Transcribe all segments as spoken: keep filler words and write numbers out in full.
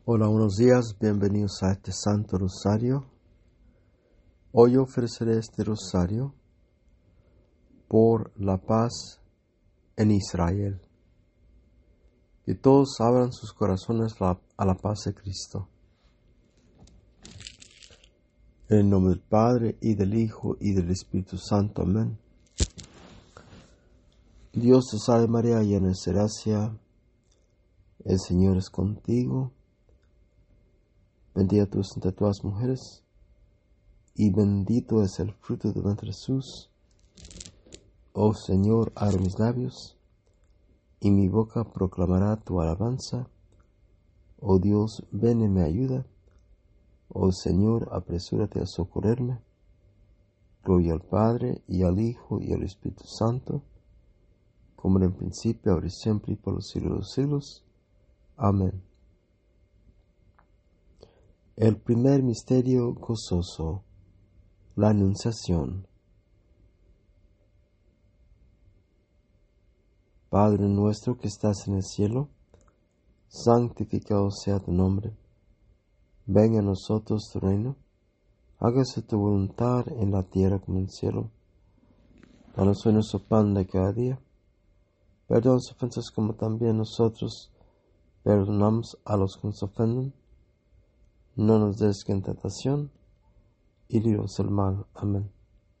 Hola, buenos días, bienvenidos a este Santo Rosario. Hoy ofreceré este rosario por la paz en Israel. Que todos abran sus corazones a la paz de Cristo. En el nombre del Padre, y del Hijo, y del Espíritu Santo. Amén. Dios te salve María, llena eres de gracia, el Señor es contigo. Bendita tú entre todas las mujeres, y bendito es el fruto de tu vientre Jesús. Oh Señor, abre mis labios, y mi boca proclamará tu alabanza. Oh Dios, ven y me ayuda. Oh Señor, apresúrate a socorrerme. Gloria al Padre, y al Hijo, y al Espíritu Santo, como en el principio, ahora y siempre, y por los siglos de los siglos. Amén. El primer misterio gozoso, la Anunciación. Padre nuestro que estás en el cielo, santificado sea tu nombre. Venga a nosotros tu reino. Hágase tu voluntad en la tierra como en el cielo. Danos hoy nuestro pan de cada día. Perdona las ofensas como también nosotros perdonamos a los que nos ofenden. No nos des en tentación, y líbranos del mal. Amén.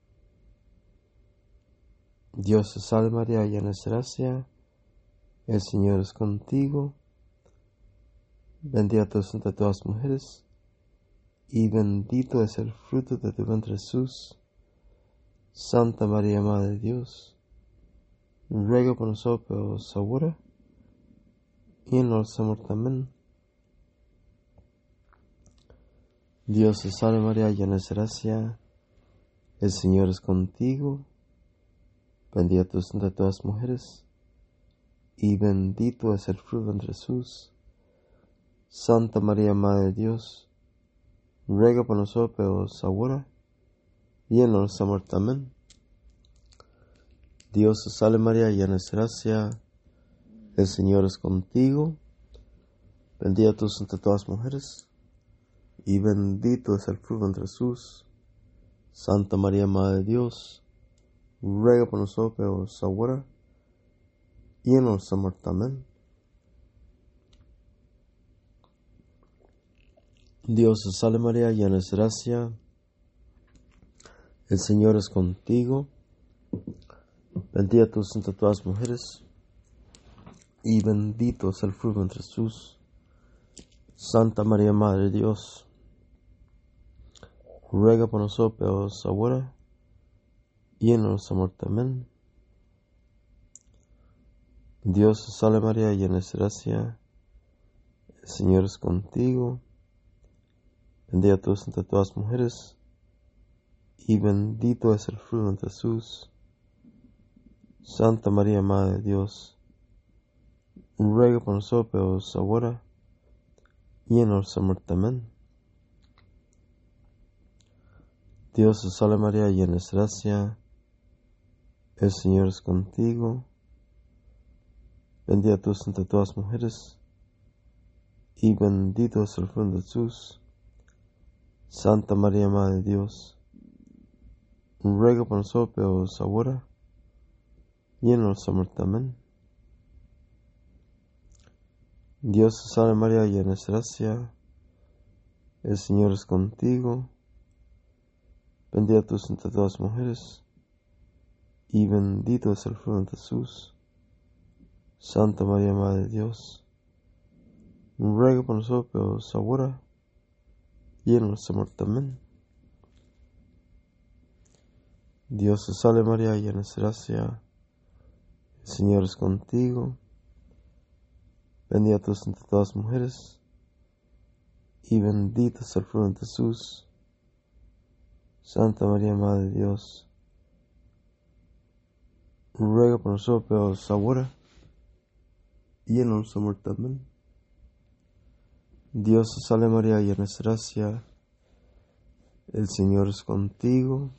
Dios te salve María, llena eres de gracia, el Señor es contigo. Bendita tú entre todas las mujeres, y bendito es el fruto de tu vientre Jesús. Santa María, Madre de Dios, ruega por nosotros ahora y en nuestra muerte. Amén. Dios te salve María, llena eres de gracia, el Señor es contigo. Bendita tú entre todas las mujeres, y bendito es el fruto de tu vientre Jesús. Santa María, Madre de Dios, ruega por nosotros ahora y en nuestra muerte. Amén. Dios te salve María, llena eres de gracia, el Señor es contigo. Bendita tú entre todas las mujeres, y bendito es el fruto de tu vientre Jesús. Santa María, Madre de Dios, ruega por nosotros ahora y en nuestra muerte. Amén. Dios te salve María, llena eres de gracia, el Señor es contigo. Bendita tú entre todas las mujeres, y bendito es el fruto de vientre Jesús. Santa María, Madre de Dios, ruega por nosotros ahora y en nuestra muerte. Amén. Dios te salve María, llena eres de gracia, el Señor es contigo. Bendita tú entre todas las mujeres, y bendito es el fruto de vientre Jesús. Santa María, Madre de Dios, ruega por nosotros ahora y en nuestra muerte. Amén. Dios te salve María, llena eres de gracia, el Señor es contigo. Bendita tú entre todas las mujeres, y bendito es el fruto de Jesús. Santa María, Madre de Dios, ruega por nosotros ahora y en nuestra muerte. Amén. Dios te salve María, llena eres de gracia, el Señor es contigo. Bendita tú entre todas las mujeres, y bendito es el fruto de Jesús. Santa María, Madre de Dios, ruega por nosotros ahora y en nuestra muerte. Amén. Dios te salve María, llena eres de gracia, el Señor es contigo. Bendita tú entre todas las mujeres, y bendito es el fruto de Jesús. Santa María, Madre de Dios, ruega por nosotros ahora y en nuestra muerte. Amén. Dios te salve María, llena eres de gracia, el Señor es contigo.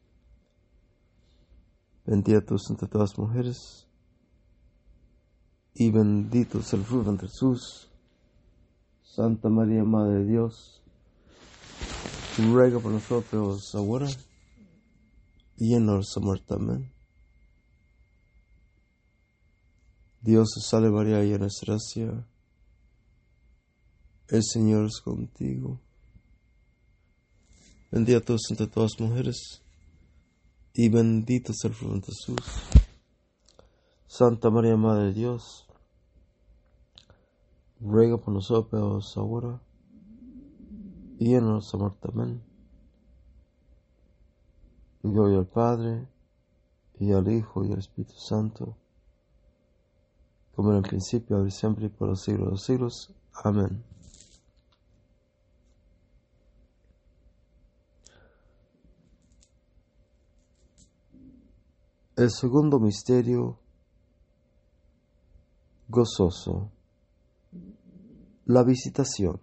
Bendita tú entre todas las mujeres, y bendito es el fruto de Jesús. Santa María, Madre de Dios, ruega por nosotros ahora y en nuestra muerte. Amén. Dios te salve María, llena de gracia, el Señor es contigo. Bendita tú eres entre todas las mujeres, y bendito es el fruto de Jesús. Santa María, Madre de Dios, ruega por nosotros ahora y en nuestra muerte. Amén. Gloria al Padre, y al Hijo, y al Espíritu Santo, como en el principio, ahora y siempre, y por los siglos de los siglos. Amén. El segundo misterio gozoso, la visitación.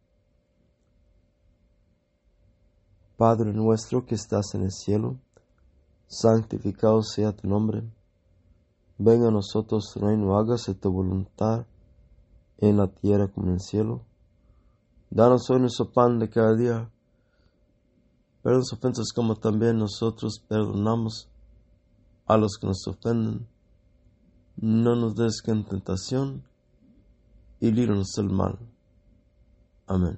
Padre nuestro que estás en el cielo, santificado sea tu nombre. Venga a nosotros tu reino, hágase tu voluntad en la tierra como en el cielo. Danos hoy nuestro pan de cada día. Perdona las ofensas como también nosotros perdonamos a los que nos ofenden. No nos des en tentación y líbranos del mal. Amén.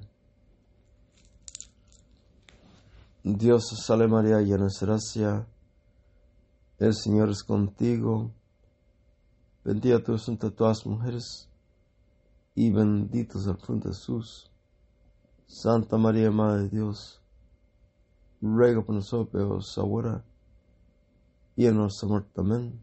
Dios te salve María, llena de gracia, el Señor es contigo. Bendita tú eres entre todas las mujeres, y bendito es el fruto de Jesús. Santa María, Madre de Dios, ruega por nosotros ahora y en nuestra muerte. Amén.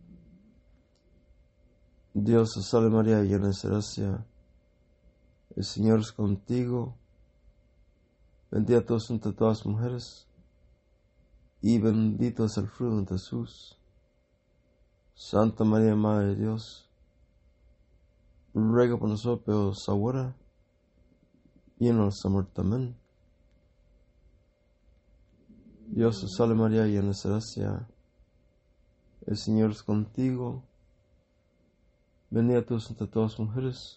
Dios te salve María, llena de gracia, el Señor es contigo. Bendita tú eres entre todas las mujeres, y bendito es el fruto de Jesús. Santa María, Madre de Dios, ruega por nosotros ahora y en nuestra muerte. Amén. Dios te salve María, llena de gracia, el Señor es contigo. Bendita tú eres entre todas las mujeres,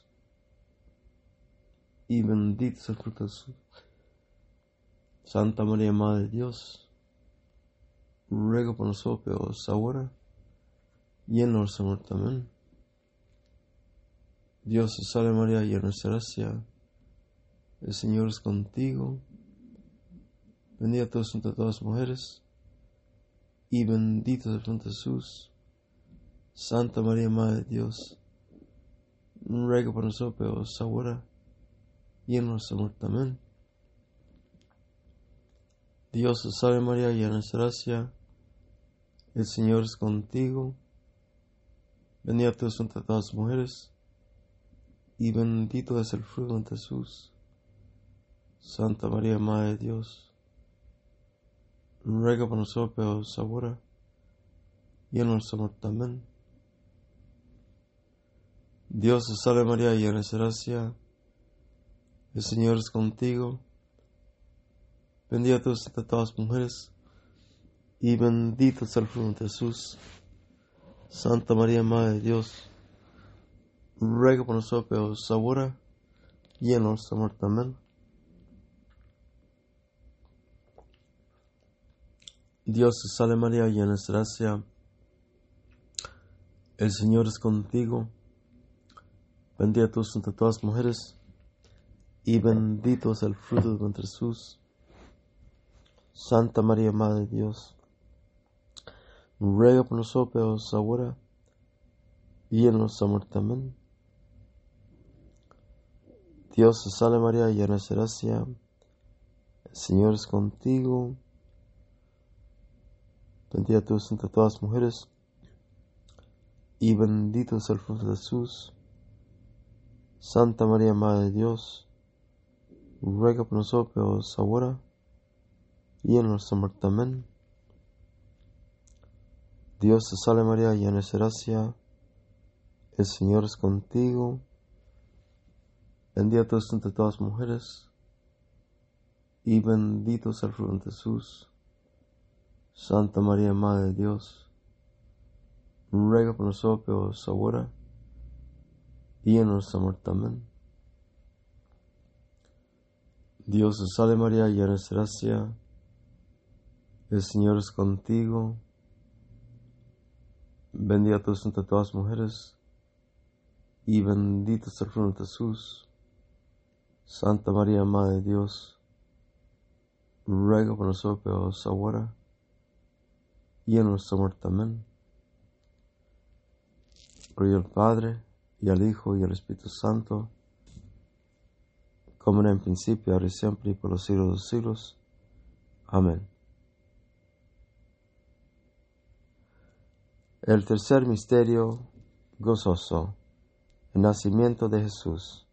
y bendito es el fruto de Jesús. Santa María, Madre de Dios, ruega por nosotros ahora y en nuestra muerte. Amén. Dios te salve María, llena de gracia, el Señor es contigo. Bendita tú eres entre todas las mujeres, y bendito es el fruto de Jesús. Santa María, Madre de Dios, ruega por nosotros ahora y en nuestra muerte. Amén. Dios te salve María, llena de gracia, el Señor es contigo. Bendita tú eres entre todas las mujeres, y bendito es el fruto de Jesús. Santa María, Madre de Dios, ruega por nosotros ahora y en nuestra muerte. Amén. Dios te salve María, llena de gracia, el Señor es contigo. Bendita tú eres entre todas las mujeres, y bendito es el fruto de Jesús. Santa María, Madre de Dios, ruega por nosotros ahora y en nuestra muerte. Amén. Dios te salve María, llena de gracia, el Señor es contigo. Bendita tú eres entre todas las mujeres, y bendito es el fruto de tu vientre Jesús. Santa María, Madre de Dios, ruega por nosotros ahora y en nuestra muerte. Amén. Dios te salve María, llena de gracia, el Señor es contigo. Bendita tú eres entre todas las mujeres, y bendito es el fruto de Jesús. Santa María, Madre de Dios, ruega por nosotros ahora y en nuestra muerte. Amén. Dios te salve María, llena de gracia, el Señor es contigo. Bendita tú eres entre todas las mujeres, y bendito es el fruto de Jesús. Santa María, Madre de Dios, ruega por nosotros ahora y en nuestra muerte. Amén. Dios te salve María, llena eres de gracia, el Señor es contigo, bendita tú eres entre todas las mujeres, y bendito es el fruto de Jesús. Santa María, Madre de Dios, ruega por nosotros pecadores ahora y en nuestra muerte. Amén. Gloria al Padre, y al Hijo, y al Espíritu Santo, como era en principio, ahora y siempre, y por los siglos de los siglos. Amén. El tercer misterio gozoso, el nacimiento de Jesús.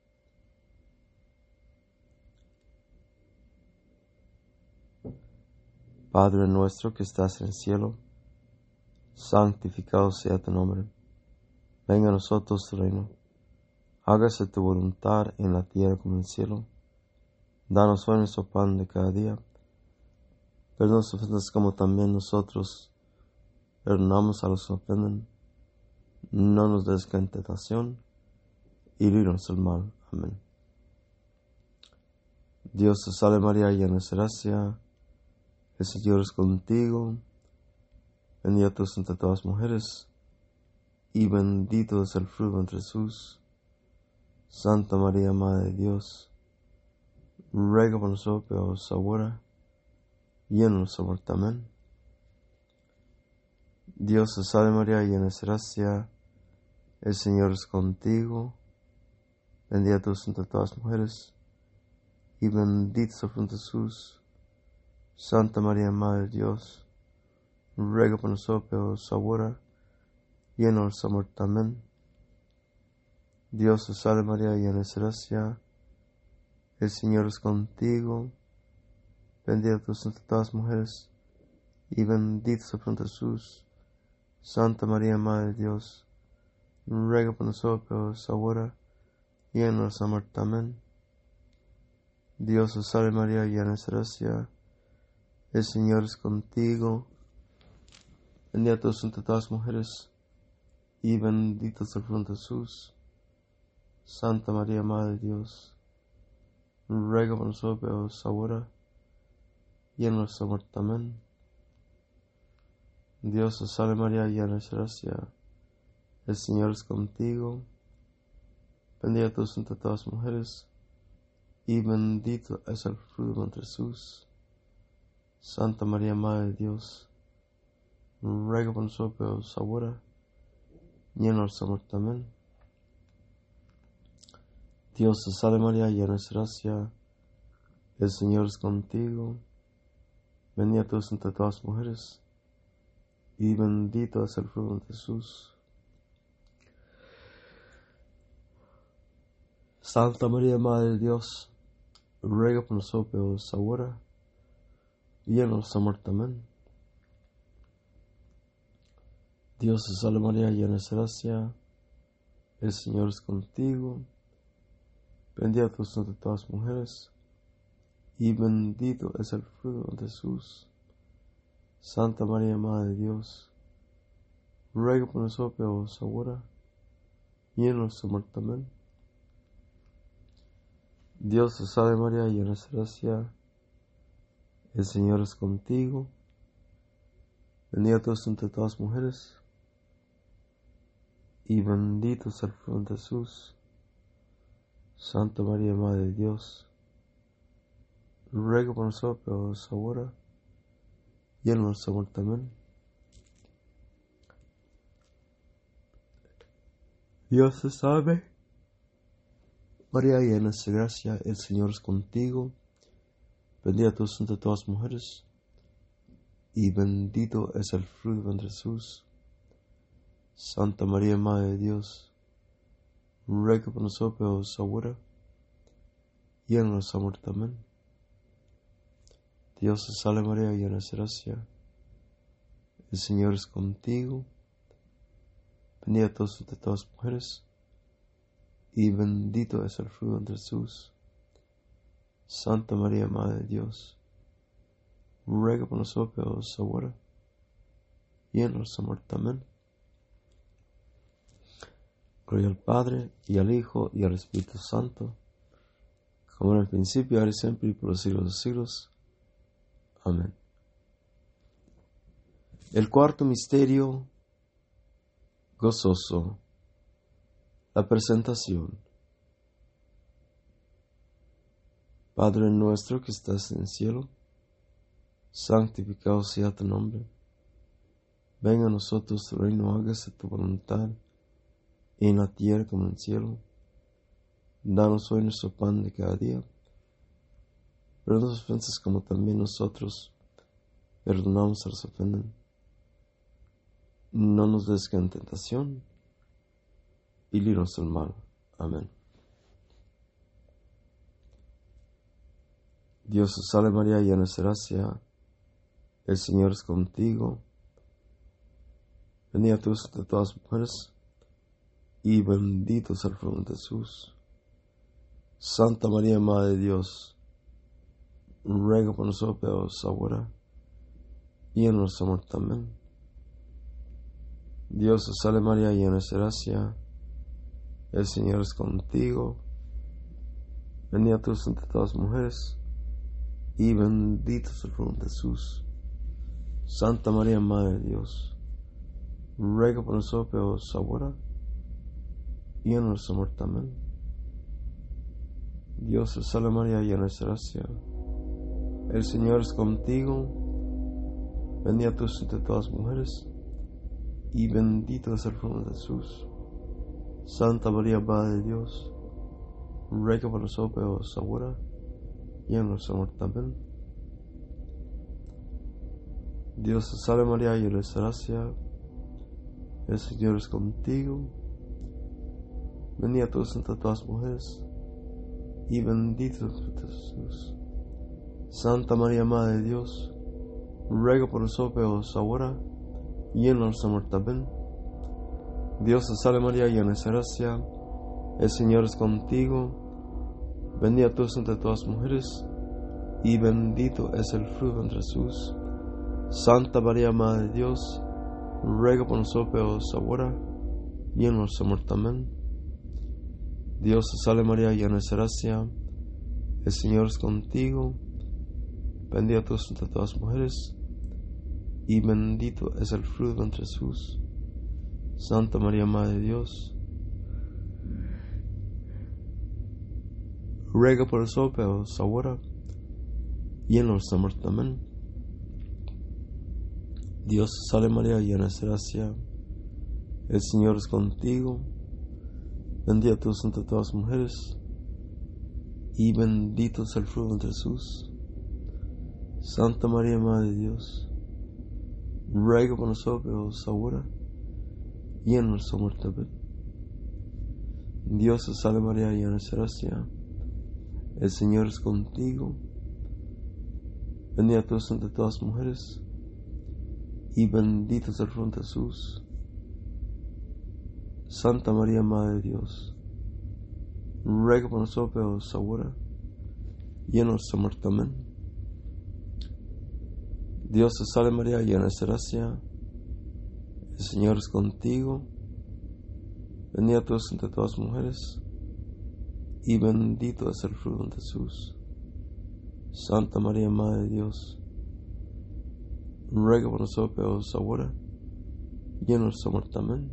Padre nuestro que estás en el cielo, santificado sea tu nombre. Venga a nosotros tu reino. Hágase tu voluntad en la tierra como en el cielo. Danos hoy nuestro pan de cada día. Perdona nuestras ofensas como también nosotros perdonamos a los que ofenden. No nos des en tentación y líbranos del mal. Amén. Dios te salve María, llena eres de gracia, el Señor es contigo, bendita tú eres entre todas las mujeres, y bendito es el fruto de Jesús. Santa María, Madre de Dios, ruega por nosotros pecadores ahora y en nuestra muerte. Amén. Dios te salve María, llena eres de gracia, el Señor es contigo, bendita tú eres entre todas las mujeres, y bendito es el fruto de Jesús. Santa María, Madre de Dios, ruega por nosotros pecadores ahora y en nuestra muerte. Amén. Dios te salve María, llena eres de gracia, el Señor es contigo, bendita tú eres entre todas las mujeres, y bendito es el fruto de Jesús. Santa María, Madre de Dios, ruega por nosotros pecadores ahora y en nuestra muerte. Amén. Dios te salve María, llena eres de gracia, el Señor es contigo, bendita tú eres entre todas las mujeres, y bendito es el fruto de Jesús. Santa María, Madre de Dios, ruega por nosotros pecadores ahora y en nuestra muerte. Amén. Dios te salve María, llena eres de gracia, el Señor es contigo, bendita tú eres entre todas las mujeres, y bendito es el fruto de Jesús. Santa María, Madre de Dios, ruega por nosotros pecadores ahora y en nuestra muerte. Amén. Dios te salve María, llena eres de gracia, el Señor es contigo, bendita tú eres entre todas las mujeres, y bendito es el fruto de Jesús. Santa María, Madre de Dios, ruega por nosotros pecadores ahora y en nuestra muerte. Amén. Dios te salve María, llena eres de gracia, el Señor es contigo, bendita tú eres entre todas las mujeres, y bendito es el fruto de Jesús. Santa María, Madre de Dios, ruega por nosotros pecadores ahora y en nuestra muerte. Amén. Dios te salve María, llena eres de gracia, el Señor es contigo, bendita tú eres entre todas las mujeres, y bendito es el fruto de Jesús. Santa María, Madre de Dios, ruega por nosotros pecadores ahora y en nuestra muerte. Amén. Dios te salve María, llena eres de gracia, el Señor es contigo, bendita tú eres entre todas las mujeres, y bendito es el fruto de Jesús. Santa María, Madre de Dios, ruega por nosotros pecadores ahora y en nuestra muerte. Amén. Dios te salve María, llena eres de gracia, el Señor es contigo, bendita tú eres entre todas las mujeres, y bendito es el fruto de Jesús. Santa María, Madre de Dios, ruega por nosotros pecadores ahora y en nuestra muerte. Amén. Gloria al Padre, y al Hijo, y al Espíritu Santo, como en el principio, ahora y siempre, y por los siglos de los siglos. Amén. El cuarto misterio gozoso, la presentación. Padre nuestro que estás en el cielo, santificado sea tu nombre. Venga a nosotros tu reino, hágase tu voluntad, en la tierra como en el cielo. Danos hoy nuestro pan de cada día. Perdona las ofensas como también nosotros perdonamos a los que ofenden. No nos des en tentación, y líbranos del mal. Amén. Dios te salve María, llena de gracia, el Señor es contigo. Bendita tú entre todas las mujeres, y bendito es el fruto de Jesús. Santa María, Madre de Dios, ruega por nosotros pecadores ahora y en nuestra muerte. Amén. Dios te salve María, llena de gracia, el Señor es contigo. Bendita tú entre todas las mujeres, y bendito es el fruto de Jesús. Santa María, Madre de Dios, ruega por nosotros pecadores ahora y en nuestra muerte. Amén. Dios te salve María, llena de gracia, el Señor es contigo. Bendita tú entre todas las mujeres, y bendito es el fruto de Jesús. Santa María, Madre de Dios, ruega por nosotros pecadores ahora y en nuestra muerte. Amén. Dios te salve María, llena de gracia, el Señor es contigo. Bendita tú entre todas las mujeres, y bendito es el fruto de Jesús. Santa María, Madre de Dios, ruega por nosotros pecadores ahora y en nuestra muerte. Amén. Dios te salve María, llena de gracia, el Señor es contigo. Bendita tú entre todas las mujeres, y bendito es el fruto de Jesús. Santa María, Madre de Dios, ruega por nosotros pecadores ahora y en nuestra muerte. Amén. Dios te salve María, llena de gracia, el Señor es contigo. Bendita tú entre todas las mujeres, y bendito es el fruto de Jesús. Santa María, Madre de Dios, ruega por nosotros pecadores ahora y en nuestra muerte. Amén. Dios te salve María, llena de gracia, el Señor es contigo. Bendita tú entre todas las mujeres, y bendito es el fruto de Jesús. Santa María, Madre de Dios, ruega por nosotros pecadores ahora y en nuestra muerte. Amén. Dios te salve María, llena de gracia, el Señor es contigo. Bendita tú entre todas las mujeres, y bendito es el fruto de Jesús. Santa María, Madre de Dios, ruega por nosotros pecadores ahora y en nuestra muerte. Amén. Dios te salve María, llena de gracia, el Señor es contigo. Bendita tú entre todas las mujeres, y bendito es el fruto de Jesús. Santa María, Madre de Dios, ruega por nosotros pecadores ahora y en nuestra muerte. Amén.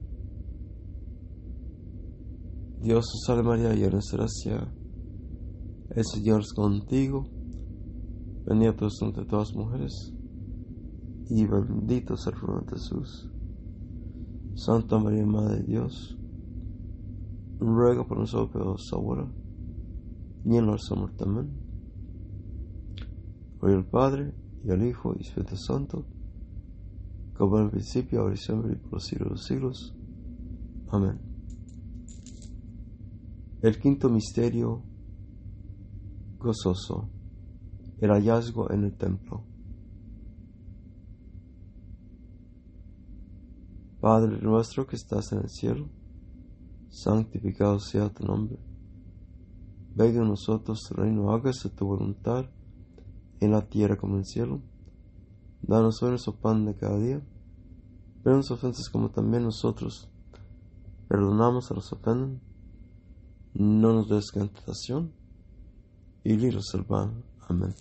Dios te salve María, llena de gracia, el Señor es contigo. Bendita tú entre todas las mujeres, y bendito es el fruto de Jesús. Santa María, Madre de Dios, ruega por nosotros pecadores ahora y en nuestra muerte. Amén. Gloria al Padre, y al Hijo, y al Espíritu Santo, como en el principio, ahora y siempre, y por los siglos de los siglos. Amén. El quinto misterio gozoso, el hallazgo en el templo. Padre nuestro que estás en el cielo, santificado sea tu nombre. Venga a nosotros tu reino, hágase tu voluntad, en la tierra como en el cielo. Danos hoy nuestro pan de cada día. Perdona nuestras ofensas como también nosotros perdonamos a los que ofenden. No nos des en tentación, y y líbranos del mal. Amén.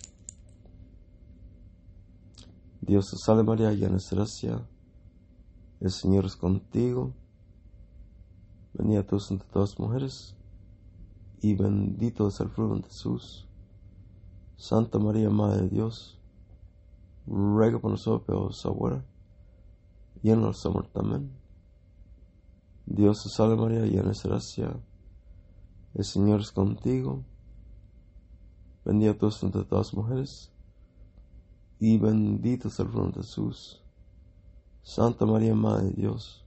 Dios te salve María, llena eres de gracia, el Señor es contigo, bendita tú entre todas las mujeres, y bendito es el fruto de Jesús. Santa María, Madre de Dios, ruega por nosotros pecadores ahora y en nuestra muerte. Amén. Dios te salve María, llena eres de gracia, el Señor es contigo, bendita tú entre todas las mujeres, y bendito es el fruto de Jesús. Santa María, Madre de Dios,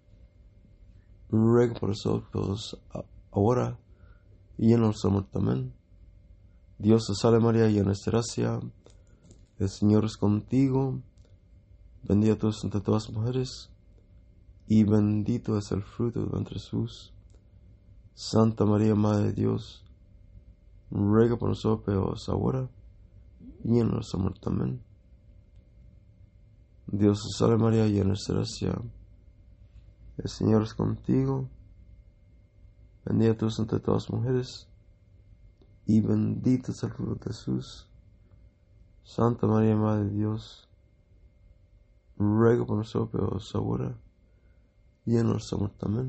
ruega por nosotros ahora y en nuestra muerte. Amén. Dios te salve María, llena eres de gracia, el Señor es contigo, bendita tú entre todas las mujeres, y bendito es el fruto de tu vientre Jesús. Santa María, Madre de Dios, ruega por nosotros pecadores ahora y en nuestra muerte. Amén. Dios te salve María, llena eres de gracia, el Señor es contigo, bendita tú entre todas las mujeres, y bendito es el fruto de Jesús. Santa María, Madre de Dios, ruega por nosotros pecadores ahora y en nuestra muerte. Amén.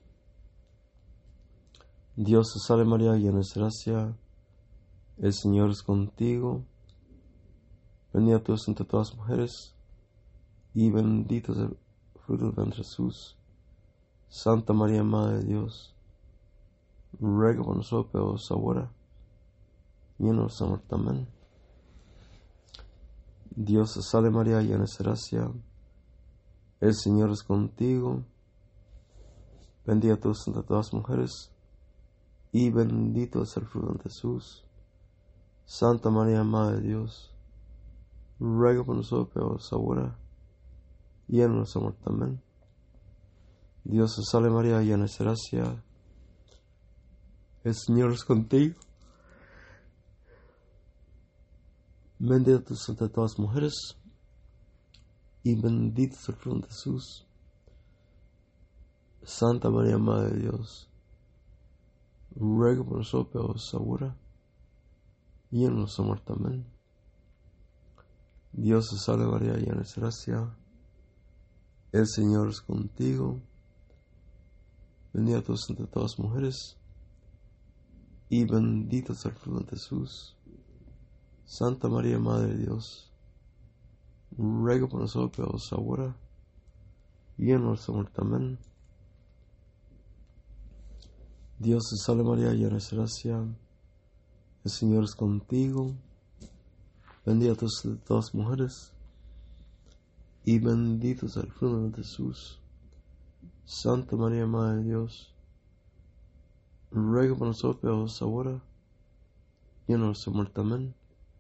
Dios te salve María, llena eres de gracia, el Señor es contigo, bendita tú entre todas las mujeres, y bendito es el fruto de tu vientre Jesús. Santa María, Madre de Dios, ruega por nosotros pecadores ahora y en nuestra muerte. Amén. Dios te salve María, llena eres de gracia, el Señor es contigo, bendita tú entre todas las mujeres, y bendito es el fruto de Jesús. Santa María, Madre de Dios, ruega por nosotros pecadores ahora y en nuestra muerte. Amén. Dios te salve María, llena eres de gracia, el Señor es contigo, bendita tú entre todas las mujeres, y bendito es el fruto de Jesús. Santa María, Madre de Dios, ruega por nosotros pecadores ahora y en nuestra muerte. Amén. Dios te salve María, llena eres de gracia, el Señor es contigo, bendita tú entre todas las mujeres, y bendito es el fruto de Jesús. Santa María, Madre de Dios, ruega por nosotros pecadores ahora y en nuestra muerte. Amén. Dios te salve María, llena eres de gracia, el Señor es contigo, bendita tú entre todas las mujeres, y bendito es el fruto de Jesús. Santa María, Madre de Dios, ruega por nosotros pecadores ahora y en nuestra muerte. Amén.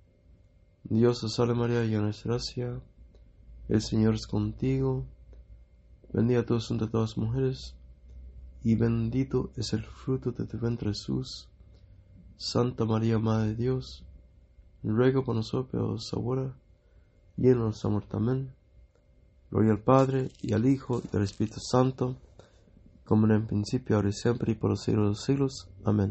Dios te salve María, llena eres de gracia, el Señor es contigo, bendita tú entre todas las mujeres, y bendito es el fruto de tu vientre Jesús. Santa María, Madre de Dios, ruega por nosotros pecadores ahora y en nuestra muerte. Amén. Gloria al Padre, y al Hijo, y al Espíritu Santo, como en el principio, ahora y siempre, y por los siglos de los siglos. Amén.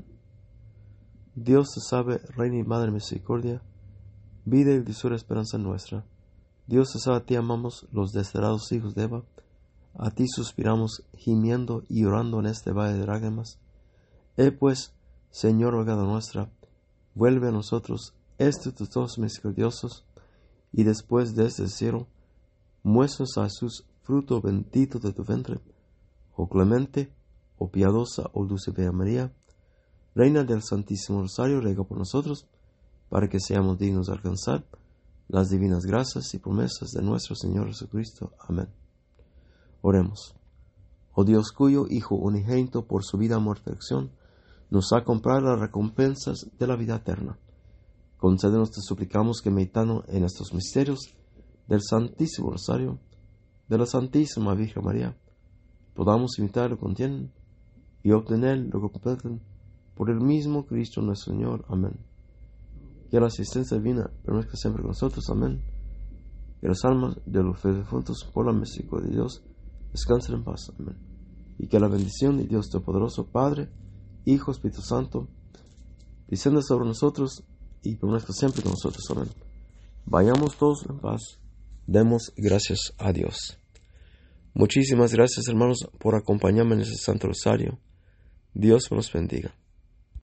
Dios te salve, Reina y Madre de Misericordia, vida y dulzura, esperanza nuestra. Dios te salve, a ti amamos los desterrados hijos de Eva, a ti suspiramos, gimiendo y llorando en este valle de lágrimas. Eh pues, Señor, abogado nuestra, vuelve a nosotros este tus ojos misericordiosos, y después de este cielo, muéstranos a Jesús, fruto bendito de tu vientre. Oh clemente, oh piadosa, oh dulce Bella María, Reina del Santísimo Rosario, ruega por nosotros, para que seamos dignos de alcanzar las divinas gracias y promesas de nuestro Señor Jesucristo. Amén. Oremos. Oh Dios, cuyo Hijo unigénito por su vida, muerte y acción nos ha comprado las recompensas de la vida eterna, concédenos, te suplicamos, que meditando en estos misterios del Santísimo Rosario de la Santísima Virgen María, podamos imitar lo que contienen y obtener lo que completen, por el mismo Cristo nuestro Señor. Amén. Que la asistencia divina permanezca siempre con nosotros. Amén. Que las almas de los fieles difuntos, por la misericordia de Dios, descansen en paz. Amén. Y que la bendición de Dios Todopoderoso, Padre, Hijo, Espíritu Santo, descienda sobre nosotros y permanezca siempre con nosotros. Amén. Vayamos todos en paz. Demos gracias a Dios. Muchísimas gracias, hermanos, por acompañarme en este Santo Rosario. Dios me los bendiga.